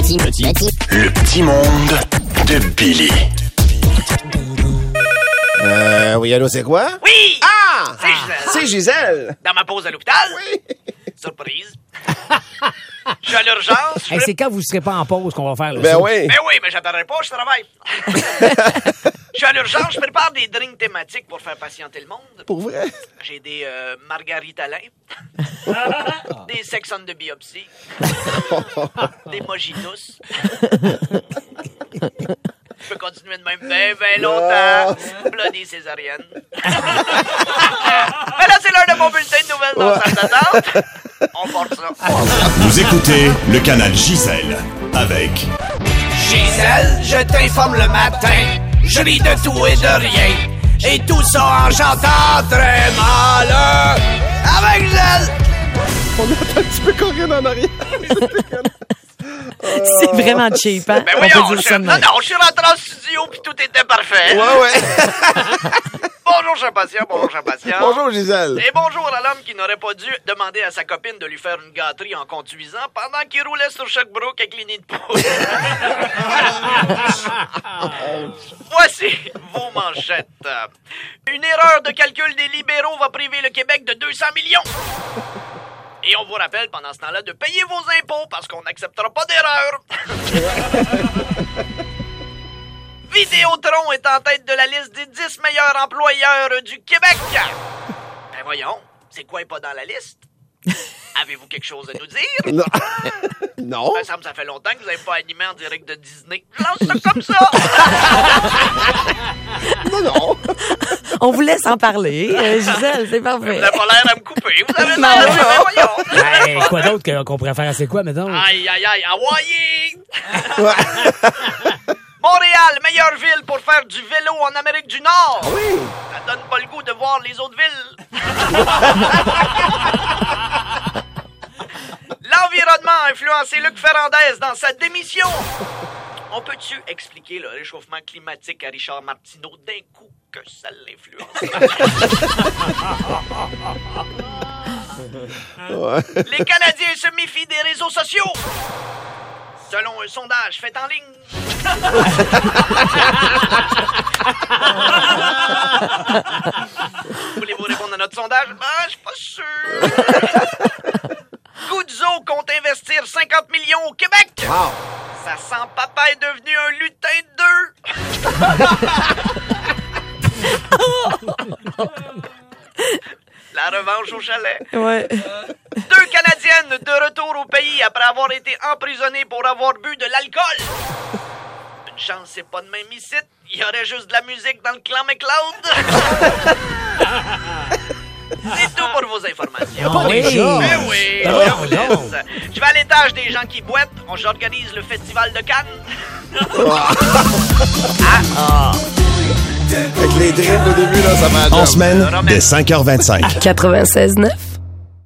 Le petit monde de Billy. Oui, allô, c'est quoi? Oui! Ah! C'est Gisèle. C'est Gisèle. Dans ma pause à l'hôpital. Oui. Surprise. Je suis à l'urgence. Hey, c'est quand vous ne serez pas en pause qu'on va faire le Ben show. oui. Mais oui, mais j'attendrai pas, je travaille. Je suis à l'urgence, je prépare des drinks thématiques pour faire patienter le monde. Pour vrai? J'ai des margaritalins, des sections de biopsie, des mojitos. Je peux continuer de même bien longtemps. Bloody césarienne. Mais là, c'est l'heure de mon bulletin de nouvelles dans la salle d'attente. On porte ça. Vous écoutez le canal Gisèle avec Gisèle, je t'informe le matin. Je ris de tout et de rien. Et tout ça en chantant très mal. Avec Gisèle. On entend un petit peu Corinne en arrière. C'est vraiment cheap, hein? Ben On oui, peut dire ça de même. non, je suis rentré en studio puis tout était parfait. Ouais. Bonjour, cher patient, bonjour, cher patient. Bonjour, Gisèle. Et bonjour à l'homme qui n'aurait pas dû demander à sa copine de lui faire une gâterie en conduisant pendant qu'il roulait sur Sherbrooke avec les nids de poule. Voici vos manchettes. Une erreur de calcul des libéraux va priver le Québec de 200 millions. Et on vous rappelle pendant ce temps-là de payer vos impôts parce qu'on n'acceptera pas d'erreur. Vidéotron est en tête de la liste des 10 meilleurs employeurs du Québec. Ben voyons, c'est quoi est pas dans la liste? Avez-vous quelque chose à nous dire? Non. Non. Ben, ça fait longtemps que vous n'avez pas animé en direct de Disney. Je lance ça comme ça! Non. On vous laisse en parler, Gisèle, c'est parfait. Vous n'avez pas l'air à me couper. Vous avez Non, l'air à non. me voyons. Hey, quoi d'autre qu'on pourrait faire? C'est quoi, mettons? Aïe, Hawaii! Montréal, meilleure ville pour faire du vélo en Amérique du Nord. Oui. Ça donne pas le goût de voir les autres villes. L'environnement a influencé Luc Ferrandez dans sa démission. On peut-tu expliquer le réchauffement climatique à Richard Martineau d'un coup que ça l'influence? Les Canadiens se méfient des réseaux sociaux. Selon un sondage fait en ligne. Voulez-vous répondre à notre sondage? Je suis pas sûr. Guzzo compte investir 50 millions au Québec. Wow. Ça sent papa est devenu un lutin de 2. La revanche au chalet. Ouais. 2 Canadiennes de retour au pays après avoir été emprisonnées pour avoir bu de l'alcool. Une chance, c'est pas de même ici. Il y aurait juste de la musique dans le clan McLeod. C'est tout pour vos informations. Pas déjà. Mais oui, Ben je voyons vous donc. laisse. Je vais à l'étage des gens qui boitent. J'organise le festival de Cannes. Avec les drips au début, là, ça m'a En semaine, dès 5h25. 96.9.